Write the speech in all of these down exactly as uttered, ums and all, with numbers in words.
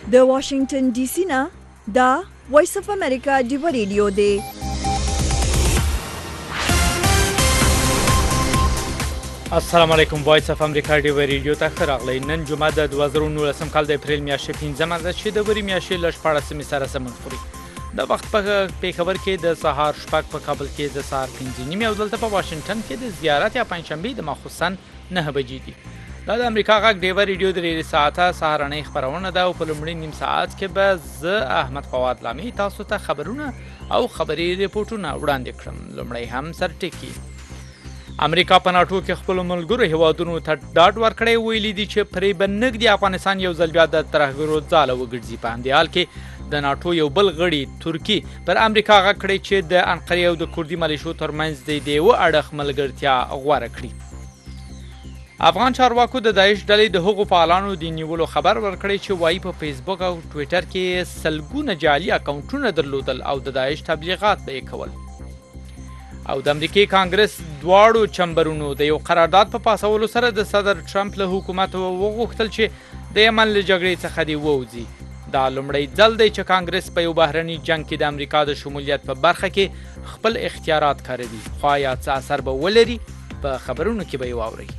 د واشنگټن ډي سي نه دا وایس اف امریکا دی ریډیو دی. السلام علیکم. وایس اف امریکا دی ریډیو ته ښه راغلی. نن جمعه د دوه زره نولسم کال د اپریل میاشتې پنځمه ده چې د وري میاشتې له شپاړسمې سره سمون خوري. د وخت په پیښور کې د سهار شپږ، په کابل کې د سهار پنځه نیمې او دلته په واشنگټن کې د زیارت یا پنجشنبې د ماخوستن نهه بجې دي. دا د امریکا غږ دی ریډیو د ریډیو ساعته سهارنۍ خبرونه ده او په لومړي نیم ساعت کې به زه احمد فواد لامي تاسو ته خبرونه او خبري ریپورتونه وړاندې کړم. لومړی هم سرټکی. امریکا په ناټو کې خپل ملګرو هیوادونو ته ډاډ ورکړی، ویلي دي چې پرې به نږدې افغانستان یو ځل بیا د ترهګرو ځاله وګرځي. په همدې حال کې د ناټو یو بل غړي ترکي پر امریکا غږ کړی چې د انقرې او د کوردي ملیشو ترمنځ د یوه اړخ ملګرتیا غوره کړي. افغان چارواکو د داعش ډلې د هغو فعالانو د نیولو خبر ورکړی چې وایي په فیسبوک او ټویټر کې سلګونه جعلي اکاونټونه درلودل او د داعش تبلیغات به یې کول. او د امریکای کانګرس دواړو چمبرونو د یو قرارداد په پاسولو سره د صدر ټرمپ له حکومت وغوښتل چې د یمن له جګړې څخه دې ووځي. دا لومړی ځل دی چې کانګرس په یو بهرني جنګ کې د امریکا د شمولیت په برخه کې خپل اختیارات کاروي. خو آیا څه اثر به ولري؟ په خبرونو کې به یې واورئ.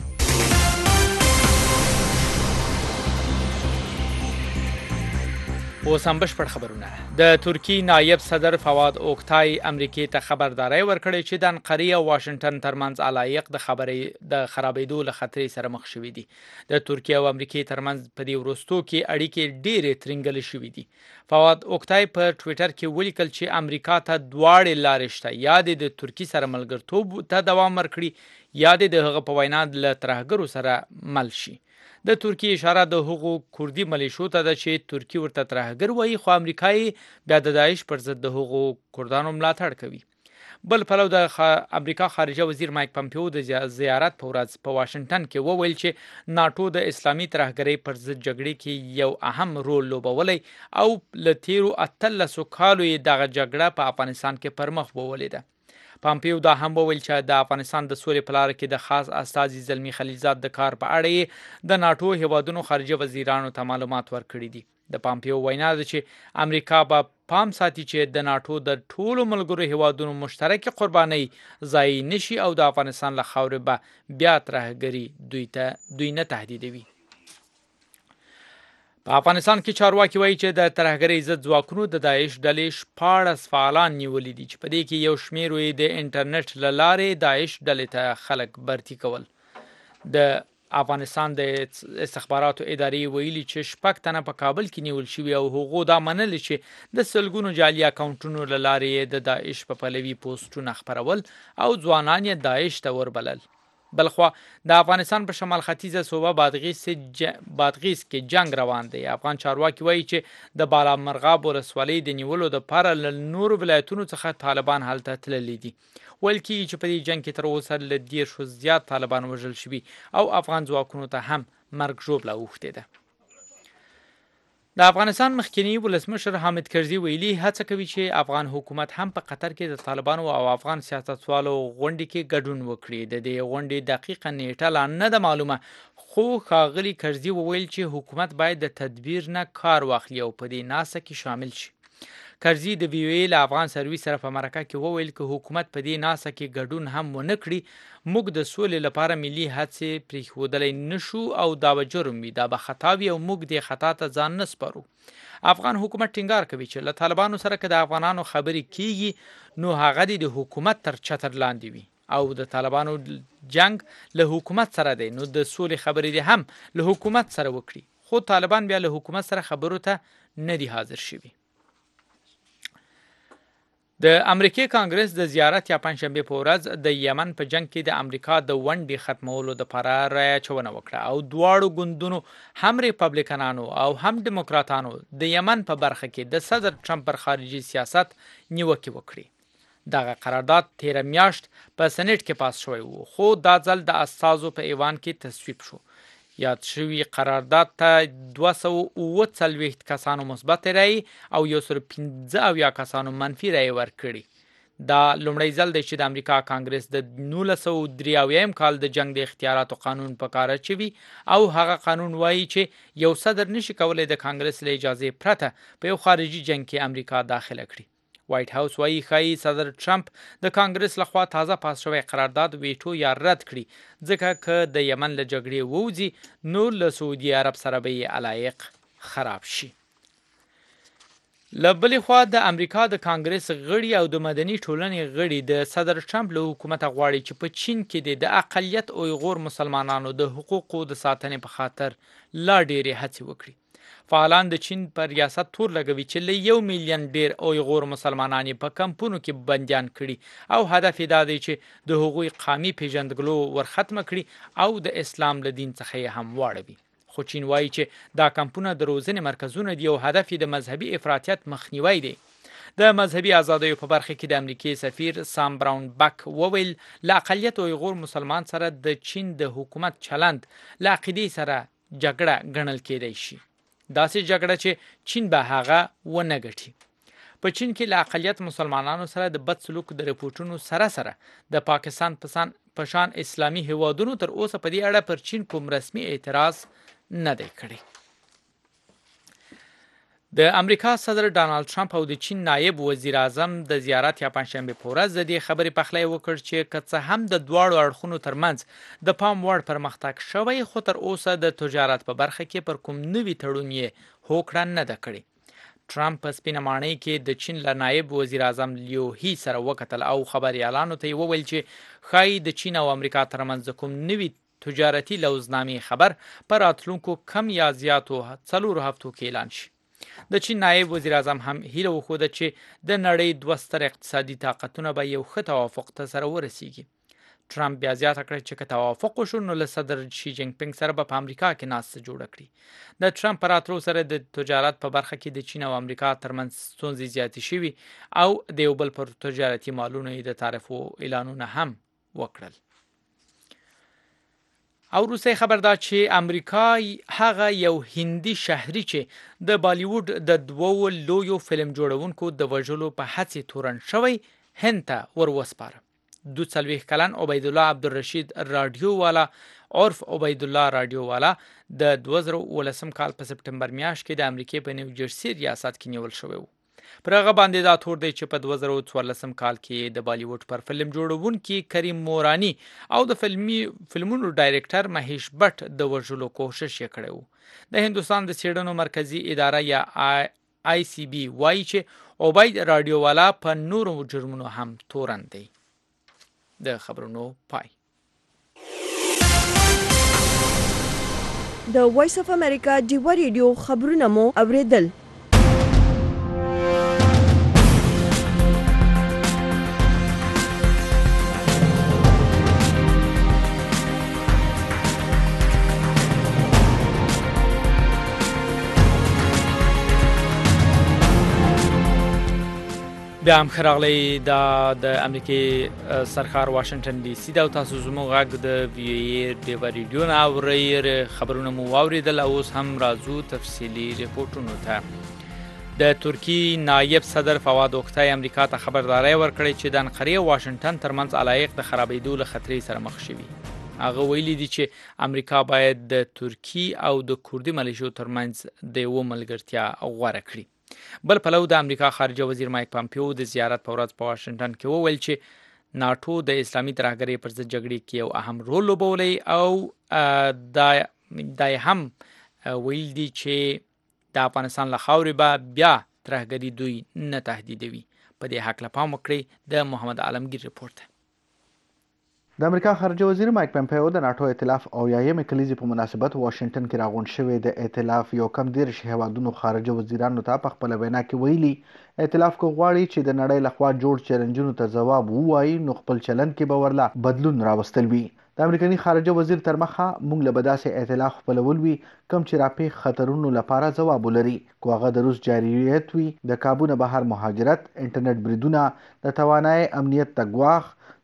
اوس هم بشپړ خبرونه. د ترکی نایب صدر فواد اوکتای امریکای ته خبرداری ورکړی چې د انقرې او واشنگټن ترمنځ علایق د خبرې د خرابېدو له خطرې سره مخ شوي دي. د ترکیه او امریکای ترمنځ په دې وروستو کې اړیکې ډېرې ترنګلې شوي دي. فواد اوکتای په ټویټر کې ولیکل چې امریکا ته دواړې لارې شته، یا د ترکی سره ملګرتوب ته دوام ورکړي یا د هغه په وینا له ترهګرو سره مل شي. د ترکی اشاره د هغو کوردي ملیشو ته ده چې ترکی ورته ترهګر وایي، خو امریکا بیا د داعش پر ضد د هغو کوردانو ملاتړ کوي. بل پلو د امریکا خارجه وزیر مایک پمپیو د زیارت په ورځ په واشنگټن کې وویل چې ناټو د اسلامي ترهګرۍ پر ضد جګړې کې یو اهم رول لوبولی او له تیرو اتلسو کالو یې دغه جګړه په افغانستان کې پر مخ وولیده. پامپیو دا هم وویل چې د افغانستان د سولې په لاره کې د خاص استازي زلمی خلیلزاد د کار په اړه یې د ناټو هیوادونو خارجه وزیرانو ته معلومات ورکړي دي. د پامپیو وینا ده چې امریکا به پام ساتي چې د ناټو د ټولو ملګرو هیوادونو مشترکې قربانۍ ضایع نشي او د افغانستان له خاورې به بیا ترهګري دوی ته دوی نه تهدیدوي. په افغانستان کې چارواکي وایي چې د ترهګرۍ ضد ځواکونو د داعش ډلې شپاړس فعالان نیولي دي چې په دې کې یو شمېر یې د انټرنیټ له لارې داعش ډلې ته خلک برتي کول. د افغانستان د استخباراتو ادارې ویلي چې شپږ تنه په کابل کې نیول شوي او هغو دا منلي چې د سلګونو جعلي اکاونټونو له لارې د داعش په پلوي پوسټونه خپرول او ځوانان یې داعش ته وربلل. بلخوا د افغانستان په شمال ختیځه صوبه بادغیس بادغیس کې جنگ روان دی. افغان چارواکي وایي چې د بالامرغاب ولسوالۍ د نیولو دپاره له نورو ولایتونو څخه طالبان هلته تللي دي. ویل کېږي چې په دې جنگ کې تر اوسه له دېرشو زیات طالبان وژل شوي او افغان ځواکونو ته هم مرګ ژوبله اوښتې ده. د افغانستان مخکنی ولسمشر حامد کرزي ویلي هڅه کوي چې افغان حکومت هم په قطر کې د طالبانو او افغان سیاستوالو غونډې کې ګډون وکړي. د دې غونډې دقیقه نیټه لا نه ده معلومه، خو ښاغلي کرزي وویل چې حکومت باید د تدبیر نه کار واخلي او په دې ناسته کې شامل شي. کرزي د وی او ای له افغان سرویس سره په مرکه کې وویل چې حکومت په دې ناسته کې ګډون هم ونه کړي موږ د سولې لپاره ملي هڅې پرېښودلی نشو او دا به جرم وي، دا به خطا وي او موږ دې خطا ته ځان نه سپارو. افغان حکومت ټینګار کوي چې له طالبانو سره که د افغانانو خبرې کیږي نو هغه دې د حکومت تر چتر لاندې وي او د طالبانو جنگ له حکومت سره دی نو د سولې خبرې دې هم له حکومت سره وکړي. خو طالبان بیا له حکومت سره خبرو ته نه دي حاضر شوي. د امریکای کانګرس د زیارت یا پنجشنبې په ورځ د یمن په جنگ کې د امریکا د ونډې ختمولو دپاره رایه اچونه وکړه او دواړو ګوندونو هم ریپبلیکنانو او هم ډیموکراتانو د یمن په برخه کې د صدر ټرمپ پر خارجي سیاست نیوکې وکړي. دغه قرارداد تیره میاشت په سنټ کې پاس شوی و، خو دا ځل د استازو په ایوان کې تصویب شو. یاد شوي قرارداد ته دوه سوه اووه څلوېښت کسانو مثبت رایې او یو سل پنځه اویا کسانو منفي رایې ورکړي. دا لومړی ځل دی چې د امریکا کانګرس د نولس سوه درې اویایم کال د جنگ د اختیاراتو قانون په کار اچوي او هغه قانون وایي چې یو صدر نشي کولی د کانګرس له اجازې پرته په یو خارجي جنگ کې امریکا داخله کړي. وایټ هاوس وایي ښایي صدر ټرمپ د کانګرس لخوا تازه پاس شوی قرارداد ویټو یا رد کړي، ځکه که د یمن له جګړې ووځي نو له سعودي عرب سره به یې علایق خراب شي. له بلې خوا د امریکا د کانګرس غړي او د مدني ټولنې غړي د صدر ټرمپ له حکومته غواړي چې په چین کې د اقلیت اویغور مسلمانانو د حقوقو د ساتنې په خاطر لا ډېرې هڅې وکړي. فعالان د چین پر ریاست تور لګوي چې له یو میلیون ډېر اویغور مسلمانان په کمپونو کې بندیان کړي او هدف یې دا دی چې د هغوی قامي پیژندګلو ورختمه کړي او د اسلام له دین څخه یې هم واړوي. خو چین وایي چې دا کمپونه د روزنې مرکزونه دي او هدف یې د مذهبي افراطیت مخنیوی دی. د مذهبي ازادیو په برخه کې د امریکای سفیر سام براون بک وویل له اقلیت اویغور مسلمان سره د چین د حکومت چلند له عقیدې سره جګړه ګڼل کېدای شي، داسې جګړه چې چین به هغه ونه ګټي. په چین کې له اقلیت مسلمانانو سره د بد سلوک د رپورټونو سره سره د پاکستان په شان اسلامي هیوادونو تر اوسه په دې اړه پر چین کوم رسمي اعتراض نه دی کړی. د امریکا صدر ډانالډ ټرمپ او د چین نایب وزیر اعظم د زیارت یا پنځشنبه په ورځ د دې خبرې پخلی وکړ چې که څه هم د دواړو اړخونو ترمنځ د پام وړ پرمختګ شوی، خو تر اوسه د تجارت په برخه کې پر کوم نوي تړون یې هوکړه نه ده کړې. ټرمپ په سپینه ماڼۍ کې د چین له نایب وزیر اعظم لیو هی سره وکتل او خبریالانو ته یې وویل چې ښایي د چین او امریکا ترمنځ کوم نوي تجارتي لوزنامې خبر په راتلونکو کم یا زیاتو څلورو هفتو کې اعلان شي. د چین نایب وزیر اعظم هم هیله وښوده چې د نړۍ دوه ستر اقتصادي طاقتونه به یو ښه توافق ته سره ورسیږي. ټرمپ بیا زیاته کړه چې که توافق وشو نو له صدر شي جینګ پینګ سره به په امریکا کې ناسته جوړه کړي. د ټرمپ په راتلو سره د تجارت په برخه کې د چین او امریکا ترمنځ ستونزې زیاتې شوي او د یو بل پر تجارتي مالونو یې د تعرفو اعلانونه هم وکړل. او روسي خبر دا چې امریکا هغه یو هندي شهري چې د بالیوډ د دوو لویو فلم جوړونکو د وژلو په هڅه تورن شوی هند ته ور وسپاره. دو څلوېښت کلن عبید الله عبدالرشید رادیو والا عرف عبید الله رادیو والا د دوه زره اوولسم کال په سپټمبر میاشت کې د امریکای په نیو جرسي ریاست کې نیول شوی و. پر هغه باندې دا تور دی چې په دوه زره څوارلسم کال کې د بالیوډ پر فلم جوړونکي کریم مورانی او د فلمي فلمونو ډایرکټر مهیش بټ د وژلو کوشش یې کړی و. د هندوستان د څېړنو مرکزی اداره یا آی سی بی وایي چې عبید رادیو والا په نورو جرمونو هم تورن دی. د خبرونو پای. د وایس اف امریکا ډیوا ریډیو خبرونه مو اوریدل. بیا هم ښه راغلی. دا د امریکې سرښار واشنګټن ډي سي ده او تاسو زموږ غږ د وی ای ډیوا ریډیو نه اورئ. خبرونه مو واورېدل او اوس هم راځو تفصیلي ریپورټونو ته. د ترکی نایب صدر فواد اوکتای امریکا ته خبرداری ورکړی چې د انقرې او واشنګټن ترمنځ علایق د خرابېدو له خطرې سره مخ شوي. هغه ویلي دي چې امریکا باید د ترکی او د کوردي ملیشو ترمنځ د یوه ملګرتیا غوره کړي. بل پلو د امریکا خارجه وزیر مایک پامپیو د زیارت په ورځ په واشنګټن کې وویل چې ناټو د اسلامي ترهګرۍ پر ضد جګړې کې یو اهم رول لوبولی او دا هم ویل دي چې د افغانستان له خاورې به بیا ترهګري دوی نه تهدیدوي. په دې هکله پام وکړئ. د محمد عالمگیر رپورټ. د امریکا خارجه وزیر مایک پامپیو د ناټو ائتلاف او یایمې کلیزې په مناسبت واشنګټن کې راغونډ شوی د ائتلاف یو کم دېرش هیوادونو خارجه وزیرانو ته په خپله وینا کې ویلي ائتلاف که غواړي چې د نړۍ لخوا جوړ چیلنجونو ته ځواب ووایي نو خپل چلند کې به ورله بدلون راوستل وي. د امریکایي خارجه وزیر تر مخه موږ له به داسې ائتلاف خپلول وي کوم چې راپېښ خطرونو لپاره ځواب ولري، کو هغه د روس جارحیت وي، د کابو نه بهر مهاجرت، انټرنیټ بریدونه، د توانایي امنیت ته ګواښ،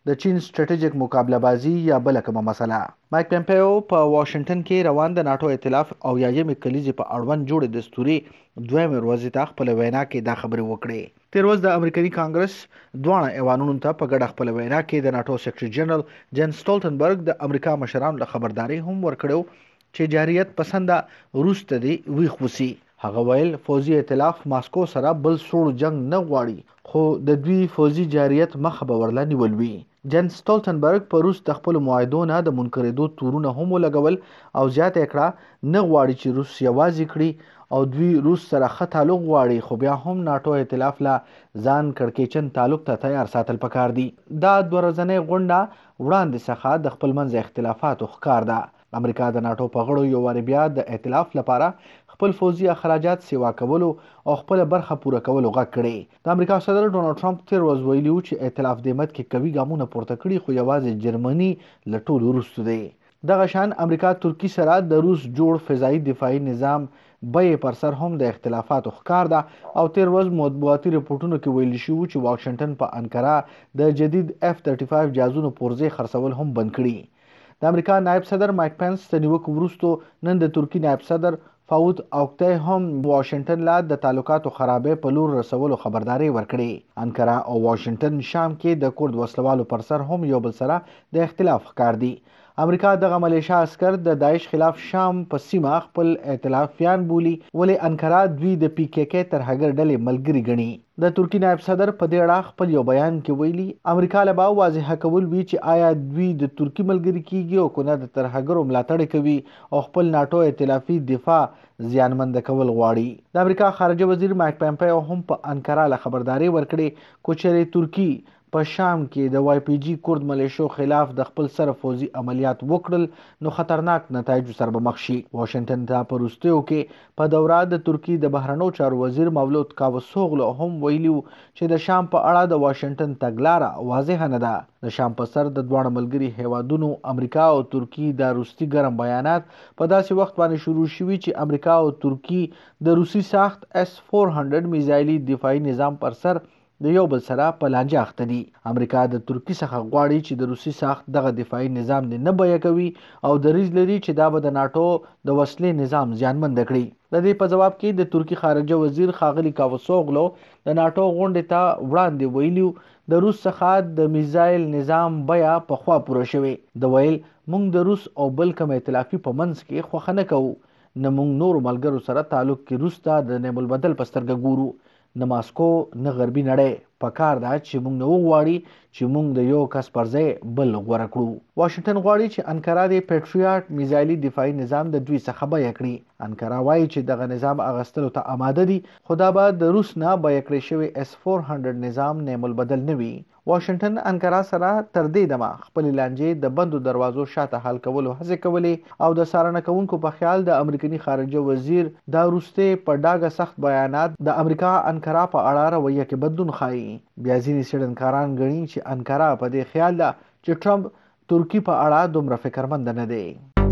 د چین سټریټیجیک مقابله بازی یا بل کومه مسله. مایک پمپیو په واشنگټن کې روان د ناتو ائتلاف او یایمې کلیزې په اړوند جوړې دستوري دویمې ورځې ته خپل وینا کې دا خبرې وکړې. تیر ورځ د امریکایي کانګرس دواړه ایوانونو ته په ګډه خپل وینا کې د ناتو سیکرټري جنرال جن سټولټنبرګ د امریکا مشرانو له خبرداري هم ورکړو چې جاريت پسنده روس ته دی ویښ وسی. هغه ویل فوزي ائتلاف ماسکو سره بل سوړ جنگ نه غواړي خو د دوی فوزي جاريت مخه به ورلا نیول وي. جن سټولټنبرګ په روس د خپل معاهدو نه د منکرېدو تورونه هم ولګول او زیاته کړه نه غواړي چې روس یوازې کړي او دوی روس سره ښه تعلق غواړي خو بیا هم ناتو ائتلاف لا ځان کړکېچن تعلق ته تیار ساتل پکار دي. دا دوه ورځنۍ غونډه وړاندې څخه د خپل منځ اختلافاتو ښکار ده. امریکا د ناتو په غړو یو وار بیا د ائتلاف لپاره خپل فوزي اخراجات سیوا کولو او خپل برخه پوره کولو غږ کړي. د امریکا صدر ډونالد ټرمپ تیر ورځ ویلي و چې ائتلاف د مد کې قوي ګامونه پورته کړي خو یوازې جرمني له ټولو وروسته دی. دغه شان امریکا ترکی سره د روس جوړ فضایي دفاعي نظام بیې پر سر هم د اختلافاتو ښکار ده او تیر ورځ مطبوعاتي رپورټونو کې ویل شوي چې واشنگټن په انکارا د جدید اف ثلاثه پنځه جازونو پرزې خرڅول هم بند کړي. د امریکا نائب صدر مایک پنس د نیوکو وروسته نن د ترکی نائب صدر فاود اوکتای هم واشنگټن لا د تعلقاتو خرابې په لور رسولو خبرداري ورکړي. انکارا او واشنگټن شام کې د کورد وسلوالو پر سر هم یو بل سره د اختلاف ښکار دي. امریکا دغه ملیشیا عسكر د داعش خلاف شام په سیمه خپل ائتلافیان بولي ولې انکارا دوی د پی کې کې تر هغه ډلې ملګری ګڼي. د ترکی نائب صدر په دې اړه خپل یو بیان کې ویلي امریکا له به واضح کول وی چې آیا دوی د ترکی ملګری کیږي او کنه د ترهګرو ملاتړ کوي او خپل ناتو ائتلافي دفاع زیانمند کول غواړي. د امریکا خارجه وزیر مایک پمپیو هم په انکارا له خبرداري ورکړي کوچري ترکی په شام کې د وای پی جی کورد ملیشو خلاف د خپل سره فوزي عملیات وکړل نو خطرناک نتایج سره به مخ شي. واشنگټن ته په وروستیو کې په دوره د ترکی د بهرنیو چارو وزیر مولود کاوسوغلو هم ویلي چې د شام په اړه د واشنگټن تګلاره واضحه نه ده. د شام په سر د دواړو ملګري هیوادونو امریکا او ترکی د روسي ګرم بیانات په داسې وخت باندې شروع شوي چې امریکا او ترکی د روسي ساخت اس چهارصد میزایلي دفاعي نظام پر سر د یو بل سره په لانجه اخته دي. امریکا د ترکی څخه غواړي چې د روسي ساخت دغه دفاعي نظام نه بیه کوي او دریځ لري چې دا به د ناتو د وسلې نظام زیانمند کړي. د دې په جواب کې د ترکی خارجه وزیر خاغلی کاوسوغلو د ناتو غونډې ته وړاندې ویلي د روس څخه د میزایل نظام بیه په خوا پوره شوی. د ویل موږ د روس او بل کوم ائتلافي په منځ کې خوښه نه کوو نه موږ نور ملګرو سره تعلق کې روس ته د نعم البدل په سترګه ګورو نه ماسکو نه غربي نړۍ په کار ده چې موږ نه وغواړي چې موږ د یو کس پر ځای بل غوره کړو. واشنگټن غواړي چې انکارا د پیټریاټ میزایلي دفاعي نظام د دوی څخه بیه کړي. انکارا وایي چې دغه نظام اغستلو ته آماده دي خو دا به د روس نه بیه کړی شوی اس چهارصد نظام نعم البدل نه وي. واشنگټن انکارا سره تر دې دمه خپل لانجې د بندو دروازو شاته حل کولو هڅې کولې او د څارنه کوونکو په خیال د امریکایي خارجه وزیر دا وروسته په ډاګه سخت بیانات د امریکا انکارا په اړه رویه کې بدلون ښایي. بیا ځینې څېړنکاران ګڼي چې انکارا په دې خیال ده چې ټرمپ ترکی په اړه دومره فکرمند نه دی.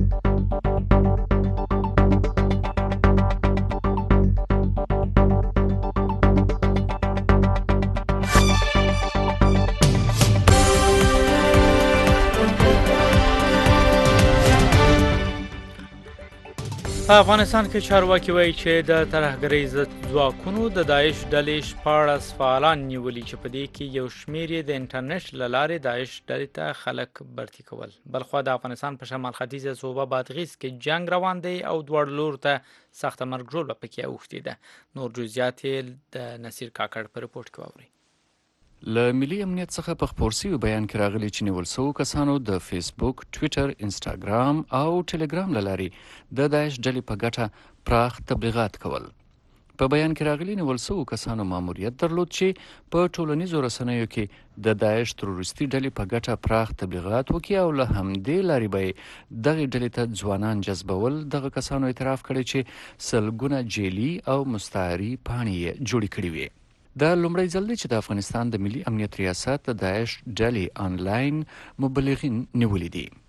په افغانستان کې چارواکي وایي چې د ترهګرۍ ضد ځواکونو د داعش ډلې شپاړس فعالان نیولي چې په دې کې یو شمېر یې د انټرنیټ له لارې داعش ډلې ته خلک برتي کول. بلخوا د افغانستان په شمال ختیځه صوبه بادغیس کې جنگ روان دی او دواړو لورو ته سخته مرګ ژوبله پکې اوښتې ده. نور جزئیات یې د نصیر کاکړ په رپورټ کې واورئ. له ملي امنیت څخه په خپور شوي بیان کې راغلي چې نیول شوو کسانو د فیسبوک، ټویټر، انسټاګرام او ټلګرام له لارې د داعش ډلې په ګټه پراخ تبلیغات کول. په بیان کې راغلي نیول شوو کسانو ماموریت درلود چې په ټولنیزو رسنیو کې د داعش تروریستي ډلې په ګټه پراخ تبلیغات وکړي او له همدې لارې به یې دغې ډلې ته ځوانان جذبول. دغه کسانو اعتراف کړی چې سلګونه جیلي او مستعاري پاڼې یې جوړې کړې وې. دا لومړی ځل دی چې د افغانستان د ملي امنیت ریاست د داعش ډلې آنلاین مبلغین نیولي دي.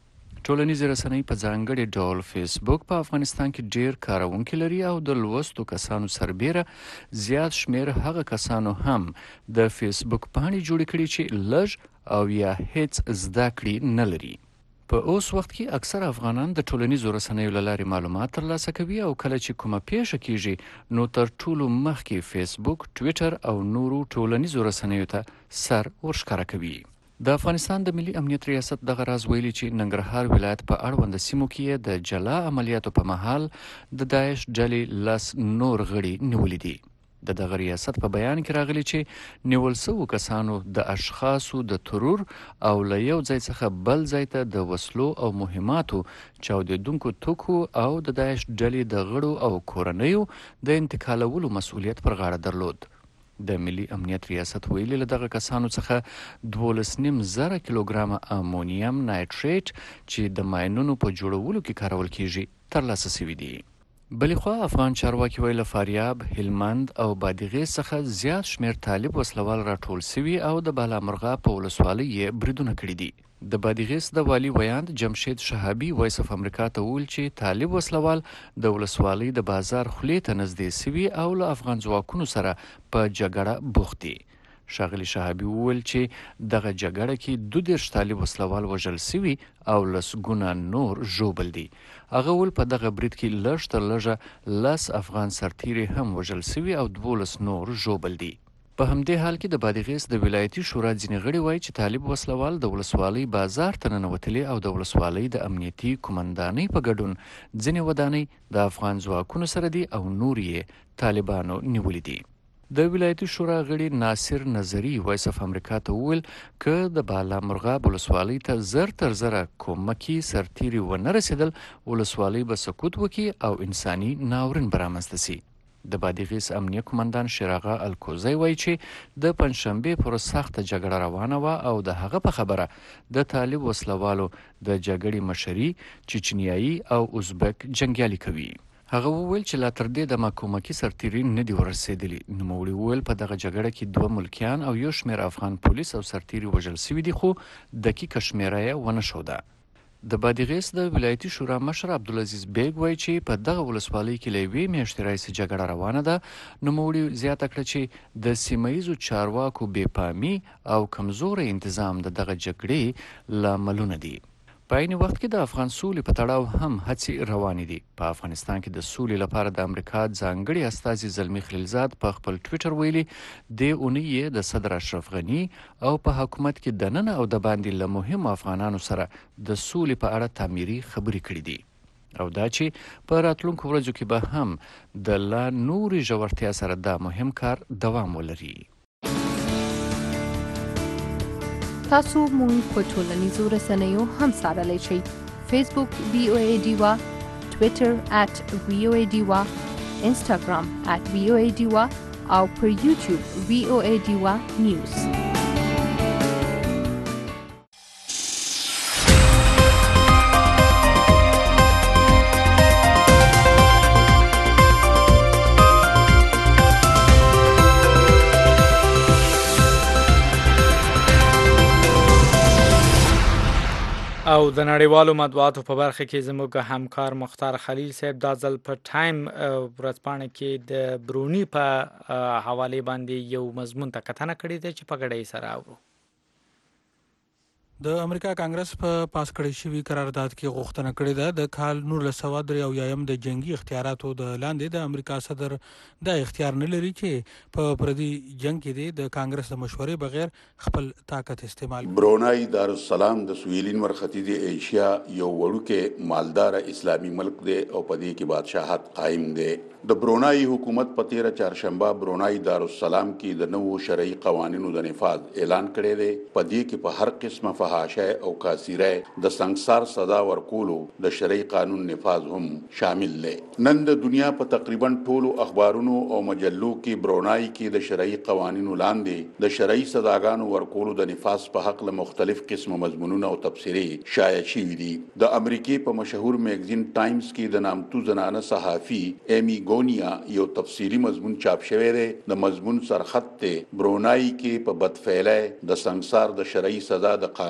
ټولنیزې رسنۍ په ځانګړي ډول فیسبوک په افغانستان کې ډیر کاروونکي لري او د لوستو کسانو سربیره زیات شمیر هغه کسانو هم د فیسبوک پاڼې جوړې کړي چې لږ او یا هیڅ زده کړې نه لري. په اوس وخت کې اکثر افغانان د ټولنیزو رسنیو له لارې معلومات ترلاسه کوي او کله چې کومه پیښه کیږي نو تر ټولو مخکې فیسبوک، ټویټر او نورو ټولنیزو رسنیو ته سر ورښکاره کوي. د افغانستان د ملي امنیت ریاست دغه راز ویلي چې ننګرهار ولایت په اړوند سیمو کې د جلا عملیاتو په مهال د داعش ډلې لس نور غړي نیولي دي. د دغه ریاست په بیان کې راغلی چې نیول شوو کسانو د اشخاصو د ترور او له یو ځای څخه بل ځای ته د وسلو او مهماتو چاودېدونکو توکو او د داعش ډلې د غړو او کورنیو د انتقالولو مسؤلیت پر غاړه درلود. د ملي امنیت ریاست ویلي له دغه کسانو څخه دولس نیم زره کیلوګرامه امونیم نایتریټ چې د ماینونو په جوړولو کې کارول کیږي ترلاسه شوي دي. بلې خوا افغان چارواکي وایي له فاریاب، هلمند او بادغیس څخه زیات شمیر طالب وسلوال راټول سوي او د بالامرغه په ولسوالۍ یې بریدونه کړي دي. د بادغیس د والي ویاند جمشید شهابي وایس اف امریکا ته وویل چې طالب وسلوال د ولسوالۍ د بازار خولې ته نږدې سوي او له افغان ځواکونو سره په جګړه بوخت دي. ښاغلي شهابي وویل چې دغه جګړه کې دوه دېرش طالب وسلوال وژل سوي او لسګونه نور ژوبل دي. هغه وویل په دغه برید کې لږ تر لږه لس افغان سرتیري هم وژل سوي او دولس نور ژوبل دي. په همدې حال کې د بادغیس د ولایتي شورا ځینې غړي وایي چې طالب وسلوال د ولسوالۍ بازار ته ننوتلي او د ولسوالۍ د امنیتي قومندانۍ په ګډون ځینې ودانۍ د افغان ځواکونو سره دي او نور یې طالبانو نیولي دي. د ولایتي شورا غړي ناصر نظري وایس اف امریکا ته وویل که د بالامرغاب ولسوالۍ ته زر تر زره کومکي سرتیري ونه رسېدل ولسوالۍ به سقوط وکړي او انساني ناورین به رامنځته سي. د بادغیس امنیه قومندان شیراغه الکوزی وایي چې د پنجشنبې پر سخته جګړه روانه وه او د هغه په خبره د طالب وسلوالو د جګړې مشري چچنیایي او ازبک جنګیالي کوي. هغه وویل چې لا تر دې دمه کومکي سرتیري نه دي ورسېدلي. نوموړي وویل په دغه جګړه کې دوه ملکیان او یو شمېر افغان پولیس او سرتیري وژل سوي دي خو دقیقه شمېره یې ونه ښوده. د بادغیس د ولایتي شورا مشر عبدالعزیز بیگ وایي چې په دغه ولسوالۍ کې له یوې میاشتې راهیسې جګړه روانه ده. نوموړي زیاته کړه چې د سیمه ییزو چارواکو بې پامي او کمزوری انتظام د دغه جګړې لاملونه دي. په عین وخت کې د افغان سولې په تړاو هم هڅې روانې دي. په افغانستان کې د سولې لپاره د امریکا ځانګړي استازي زلمي خلیلزاد په خپل ټویټر ویلي دې اونۍ یې د صدر اشرف غني او په حکومت کې دننه او د باندې له مهمو افغانانو سره د سولې په اړه تعمیري خبرې کړې دي او دا چې په راتلونکو ورځو کې به هم د لا نورې ژورتیا سره دا مهم کار دوام ولري. تاسو مونږ په ټولنیزو رسنیو هم څارلی شئ. فیسبوک وی او ای ډیوا، ټویټر ات وی او ای ډیوا، انسټاګرام ات وی او ای ډیوا او پر یوټیوب وی او ای ډیوا نیوز. او د نړیوالو مطبوعاتو په برخه کې زموږ همکار مختار خلیل صاحب دا ځل په ټایم ورځپاڼه کې د برونی په حواله باندې یو مضمون ته کتنه کړې ده چې په ګډه یې سره اورو. د امریکا کانګرس په پاس کړی شوي قرارداد کې غوښتنه کړې ده د کال نولس سوه درې اویایم د جنگي اختیاراتو د لاندې د امریکا صدر دا اختیار نه لري چې په پردي جنگ کې د کانګرس د مشورې بغیر خپل طاقت استعمال. برونای دارالسلام د سویلین مرختیدي ایشیا یو وړوکې مالدار اسلامي ملک دی او په دې کې بادشاہت قائم دی. د برونای حکومت په تیره چهارشنبه برونای دارالسلام کې د نوو شرعي قوانینو د نفاذ اعلان کړی دی. په دې کې په هر قسمه فحاشه او کاسیره د سنگسار سزا ورکولو د شرعي قانون نفاذ هم شامل دی. نن د دنیا په تقریبا ټولو اخبارونو او مجلو کې برونای کې د شرعي قوانینو لاندې د شرعي سزاګانو ورکولو د نفاذ په حق له مختلف قسمه مضمونونه او تبصرې شایع شوي دي. د امریکې په مشهور میګزین ټایمز کې د نامتو زنانه صحافي ایمی گونیا یو تفسیری مضمون چاپ شوی دی. د مضمون سرخط ته برونای کې په بدفعلی د سنگسار د شرعي سزا د قانون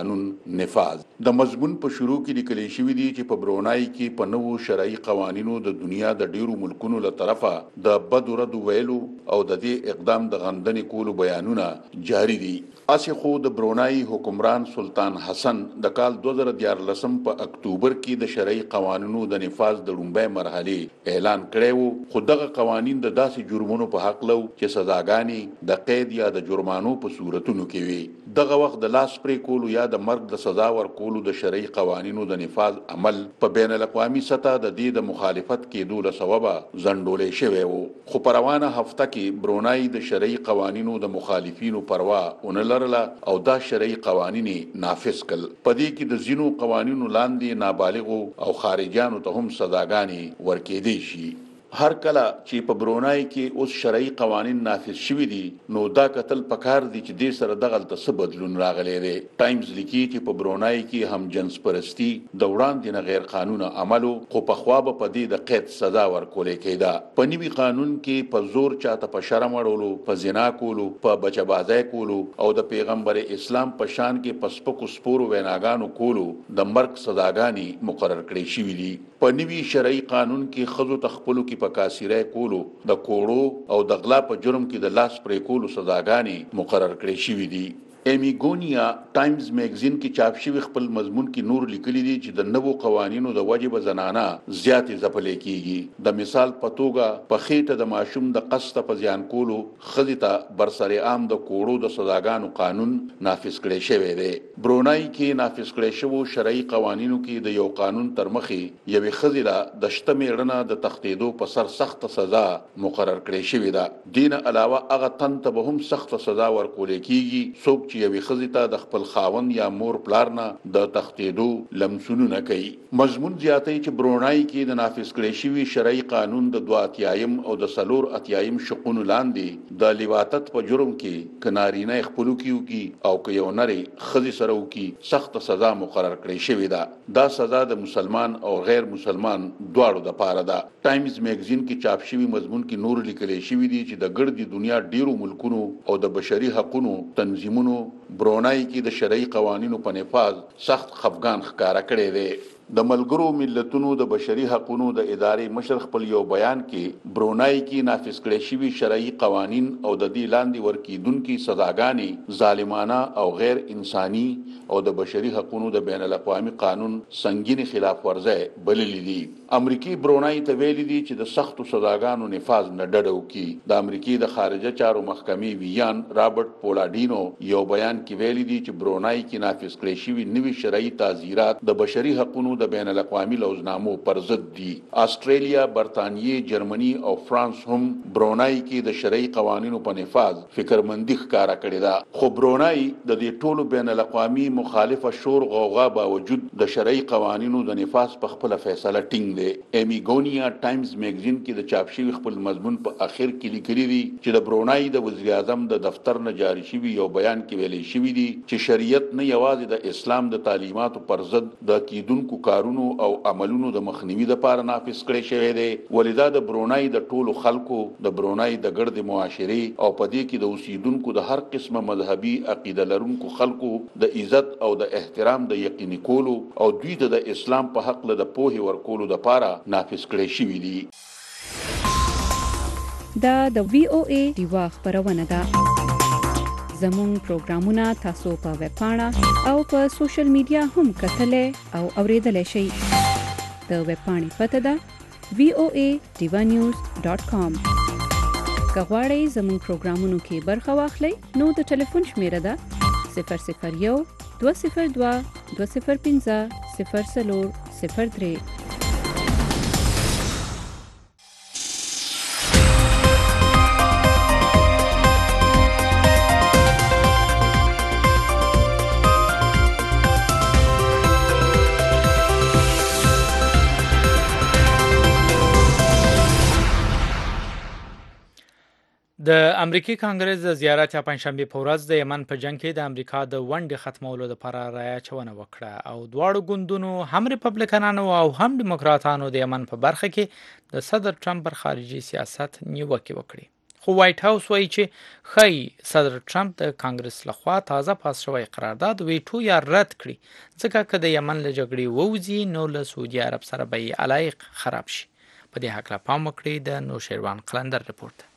قانون نفاذ. د مضمون په شروع کې لیکل شوی دی چې په برونای کې په نوو شرعي قوانینو د دنیا د ډیرو ملکونو له طرفه د بد رد ویلو او د دې اقدام د غندنې کولو بیانونه جاری دي. اسی خو د برونای حکمران سلطان حسن د کال دوه زره دیارلسم په اکتوبر کې د شرعي قوانینو د نفاذ د لومړۍ مرحله اعلان کړی وو، خو دغه قوانین د داسې جرمونو په حق لو چې سزاګانې د قید یا د جرمانو په صورتونو کې وي. دغه وخت د لاس پرې کولو یا د مرګ د سزا ورکولو د شرعي قوانینو د نفاذ عمل په بین الاقوامي سطح د دې د مخالفت کېدو له سببه ځنډولې شوی وو. خو په روانه هفته کې برونای د شرعي قوانینو د مخالفینو پروا ونه لرله او دا شرعي قوانین نافذ کړل. په دې کې د ځینو قوانینو لاندې نابالغو او خارجيانو ته هم سزاګانې ورکېدې شي. هر کله چې په برونای کې اوس شرعي قوانین نافذ شوي دي نو دا کتل پکار دي چې دې سره دغه څه بدلون راغلی دی. ټایمز لیکي چې په برونای کې هم جنس پرستی د وړاندې نه غیر قانوني عملو خو په خوا به په دې د قید سزا ورکولې کېده. په نوي قانون کې په زور چاته په شرم وړلو، په زنا کولو، په بچبازۍ کولو او د پیغمبر اسلام په شان کې پسپکو سپورو ویناګانو کولو د مرګ سزاګانې مقرر کړې شوې دي. په نوي شرعي قانون کې ښځو ته خپلو کې په کاسیری کولو، د کوړو او د غلا په جرم کې د لاس پرې کولو سزاګانې مقرر کړې شوې دي. امیګونیا ټایمز میگزین کې چاپ شوی خپل مضمون کې نور لیکلي دي چې د نوو قوانینو د وجه به زنانه زیاتې ځپلې کیږي. د مثال په توګه په خېټه د ماشوم د قصد په زیان کولو ښځې ته برسر عام د کوړو د سزاګانو قانون نافذ کړی شوی دی. برونای کې نافذ کړی شوو شرعي قوانینو کې د یو قانون تر مخې یوې ښځې له د شته میړنه د تښتېدو په سر سخت سزا مقرر کړی شوې ده. دین علاوه هغه تن ته به هم سخت سزا ورکولې کیږي څوک یوې ښځې ته د خپل خاوند یا مور پلار نه د تښتېدو لمسونونه کوي. مضمون زیاتوي چې برونای کې د نافذ کړی شوي شرعي قانون د دوه اتیایم او د څلور اتیایم شقونو لاندې د لواطت په جرم کې که نارینه خپلوکي وکړي او که یو نرۍ ښځې سره وکړي سخت سزا مقرر کړې شوې ده. دا سزا د مسلمان او غیر مسلمان دواړو دپاره ده. ټایمز میگزین کې چاپ شوي مضمون کې نور لیکلی شوي دي چې د ګردې دنیا ډیرو ملکونو او د بشري حقونو تنظیمونو برونای کې د شرعي قوانینو په نفاذ سخت خفګان ښکاره کړی دی. د ملګرو ملتونو د بشري حقونو د ادارې مشر خپل یو بیان کې برونای کې نافذ کړی شوي شرعي قوانین او د دې لاندې ورکېدونکي سزاګانې ظالمانه او غیر انساني او د بشري حقونو د بین الاقوامي قانون سنگین خلاف ورزي بللي دي. امریکای برونای ته ویلي دي چې د سختو سزاګانو نفاذ نه ډډه وکړي. د امریکای د خارجه چارو محکمې ویان رابرټ پولاډینو یو بیان کې ویلي دي چې برونای کې نافذ کړی شوي نوي شرعي تعزیرات د بشري حقونو د بین الاقوامي لوزنامو پر ضد دي. استرالیا، برتانیې، جرمني او فرانس هم برونای کې د شرعي قوانینو په نفاذ فکرمندي ښکاره کړې ده. خو برونای د دې ټولو بین الاقوامي مخالفه شور غوغا باوجود د شرعي قوانینو د نفاذ په خپل فیصله ټینګ دی. امیګونیا ټایمز میگزین کې د چاپ شوي خپل مضمون په اخر کې لیکلي دي چې د برونای د وزیر اعظم د دفتر نه جاری شوي یو بیان کې ویلي شوي دي چې شریعت نه یوازې د اسلام د تعلیماتو پر ضد د کیدونکو کارونو او عملونو د مخنیوي لپاره نافذ کړی شوی دی. ولدا د برونای د ټولو خلکو د برونای د ګرد معاشري او په دې کې د اوسیدونکو د هر قسمه مذهبي عقیده لرونکو خلکو د عزت او د احترام د یقیني کولو او دوی ته د اسلام په حق له د پوهې ورکولو لپاره نافذ کړی شوی دی. دا د وی او ای دیوا خبرونه ده. زموږ پروګرامونه تاسو په ویب پاڼه او په سوشل میډیا هم کتلای او اوریدلای شئ. د ویب پاڼې پته ده وی او ای ډیوا نیوز ډاٹ کام. که غواړئ زموږ پروګرامونو کې برخه واخلئ نو د ټلیفون شمیره ده صفر صفر یو دوه صفر دوه دوه صفر پنځه صفر څلور صفر درې. د امریکای کانګرس د زیارت یا پنځشنبه په ورځ د یمن په جنگ کې د امریکا د ونډې ختمولو لپاره رایه چونه وکړه او دواړو ګوندونو هم ریپبلیکنانو او هم دیموکراتانو د یمن په برخه کې د صدر ټرمپ پر خارجي سیاست نیوکه وکړي. خو وایټ هاوس وایي چې ښایي صدر ټرمپ د کانګرس لخوا تازه پاس شوی قرارداد ویټو یا رد کړي، ځکه که د یمن له جګړې ووځي نو له سعودي عرب سره به یې علایق خراب شي. په دې هکله پام وکړئ. د نوشیروان قلندر رپورټ.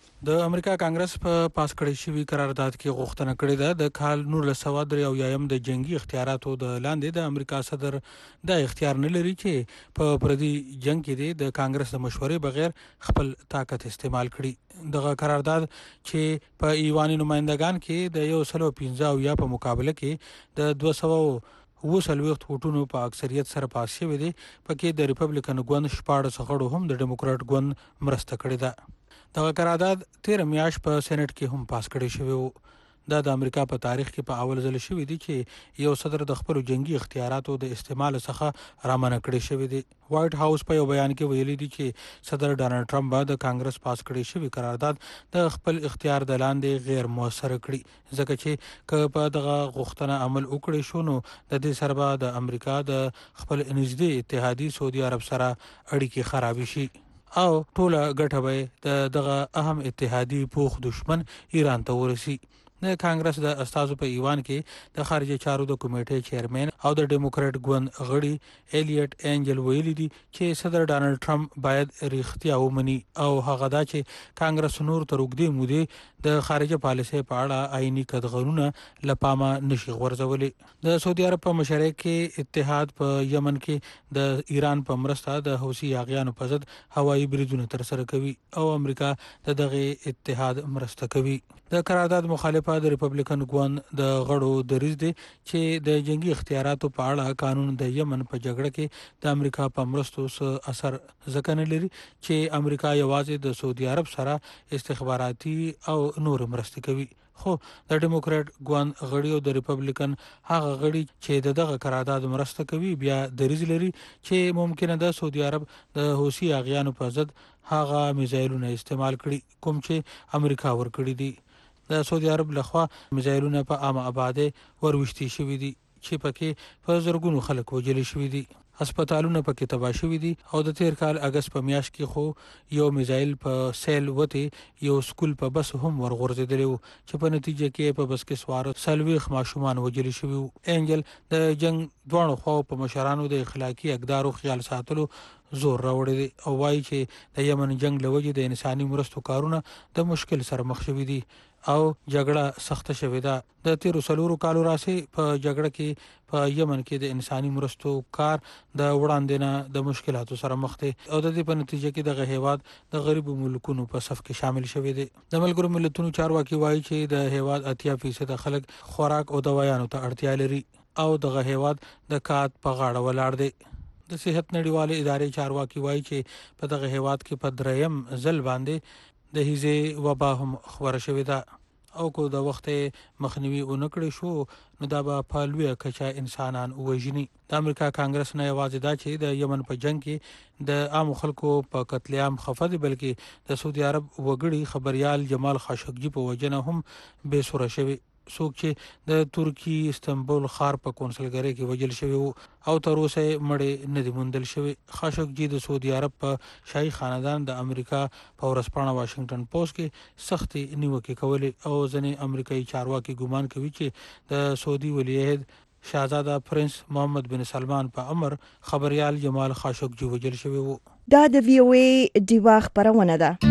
د امریکا کانګرس په پاس کړی شوی قرارداد کې غوښتنه کړې ده د کال نولس سوه درې اویایم د جنگي اختیاراتو د لاندې د امریکا صدر د اختیار نه لري چې په پردي جنگ کې د کانګرس د مشورې بغیر خپل طاقت استعمال کړي. دغه قرارداد چې په ایواني نمائندگان کې د یو سلو پنځه اویا په مقابله کې د دوه سوه اوه څلوېښت ووټونو په اکثریت سره پاس شوی دی. پکې د ریپبلیکن ګوند شپاړس غړو هم د ډیموکراټ ګوند مرسته کړې ده. دغه قرارداد تیر میاشت په سېنات کې هم پاس کړی شوی و. دا د امریکا په تاریخ کې په اول ځل شوی دی چې یو صدر د خپل جنگي اختیاراتو د استعمال څخه رامنع کړی شوی دی. وایټ هاوس په یو بیان کې ویلي دی چې صدر ډانلډ ټرمپ به د کانګرس پاس کړی شوی قرارداد د خپل اختیار د لاندې غیر موثر کړي، ځکه چې که په دغه غوښتنه عمل وکړي شو نو د دې سره به د امریکا د خپل نږدې اتحادي سعودي عرب سره اړیکې خرابې شي او ټوله ګټه به د دغه اهم اتحادي پوخ دشمن ایران ته ورسي. د کانګرس د استازو په ایوان کې د خارجه چارو د کمیټې چیرمن او د ډیموکراټ ګوند غړي ایلیټ انجل ویلي دي چې صدر ډانلډ ټرمپ باید ریښتیا ومني او هغه دا چې کانګرس نور تر اوږدې مودې د خارجه پالیسۍ په اړه آئینی قدغنونه لپامه نشي غورځولي. د سعودي عرب په مشرۍ کې اتحاد په یمن کې د ایران په مرسته د حوثي یاغیانو په ضد هوایي بریدونه ترسره کوي او امریکا د دغه اتحاد مرسته کوي. د قرارداد مخالفه د ریپبلیکن ګوند د غړو دریځ دی چې د جنگي اختیاراتو په اړه قانون د یمن په جګړه کې د امریکا په مرستو څه اثر ځکه نه لري چې امریکا یوازې د سعودي عرب سره استخباراتي او نور مرستې کوي. خو د ډیموکراټ ګوند غړي او د ریپبلیکن هغه غړي چې دغه قرارداد مرسته کوي بیا دریځ لري چې ممکنه ده سعودي عرب د حوثي یاغیانو په ضد هغه میزایلونه استعمال کړي کوم چې امریکا ورکړي دي. د سعودي عرب لخوا میزایلونه په عامه آباده وروشتي شوي دي چې پکې په زرګونو خلک وژل شوي دي، هسپتالونه پکې تباه شوي دي او د تیر کال اگست په میاشت کې خو یو میزایل په سیل وته یو سکول په بس هم ورغورځېدلی و چې په نتیجه کې په بس کې سوار څلوېښت ماشومان وژل شوي وو. انجل د جنگ دواړو خواو په مشرانو د اخلاقي اقدارو خیال ساتلو زور راوړی دی او وایي چې د یمن جنگ له وجې د انساني مرستو کارونه د مشکل سره مخ شوي دي او جګړه سخته شوې ده. د تیرو څلورو کالو راځي په جګړه کې په یمن کې د انساني مرستو کار د وړاندې نه د مشکلاتو سره مخ دی او د دې په نتیجه کې دغه هیواد د غریبو ملکونو په صف کې شامل شوی دی. د ملګرو ملتونو چارواکي وایي چې د هیواد اتیا فیصد خلک خوراک او دوايانو ته اړتیا لري او دغه هیواد د کات په غاړه ولاړ دی. د صحت نړیوالې ادارې چارواکي وایي چې په دغه هیواد کې په دریم ځل باندې د هیزې وبا هم خبره شوې ده او کو د وخت مخنیوي ونکړي شو نو دا به په لویه کچه انسانان وژني. د امریکا کانګرس نه یوازې دا چې د یمن په جنگ کې د عام خلکو په قتل عام خفه دي بلکې د سعودي عرب وګړي خبريال جمال خاشقجي په وجنه هم بے سره شوی. څوک چې د ترکی استنبول ښار په کونسلګری کې وژل شوی او تر اوسه مړی نه دی موندل شوی. خاشقجي د سعودي عرب په شاهي خاندان د امریکا په ورځپاڼه واشنگټن پوسټ کې سختي نیوکې کولې او ځینې امریکایي چارواکي ګمان کوي چې د سعودي ولیعهد شاهزاده پرنس محمد بن سلمان په امر خبريال جمال خاشقجي وژل شوی وو. دا د وی او ای دیوا خبرونه ده.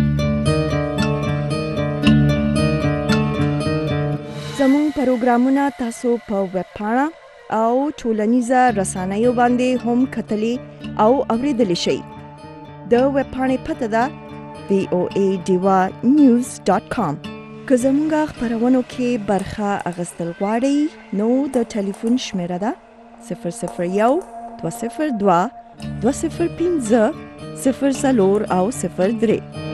زموږ پروګرامونه تاسو په ویب پاڼه او ټولنیزه رسنیو باندې هم کتلی او اوریدلی شئ. د ویب پاڼې پته ده وی او ای دیوا نیوز ډاټ کام. که زموږ خبرونو کې برخه اخیستل غواړئ نو د ټلیفون شمیره ده صفر صفر یو دوه صفر دوه دوه صفر پنځه صفر څلور او صفر درې.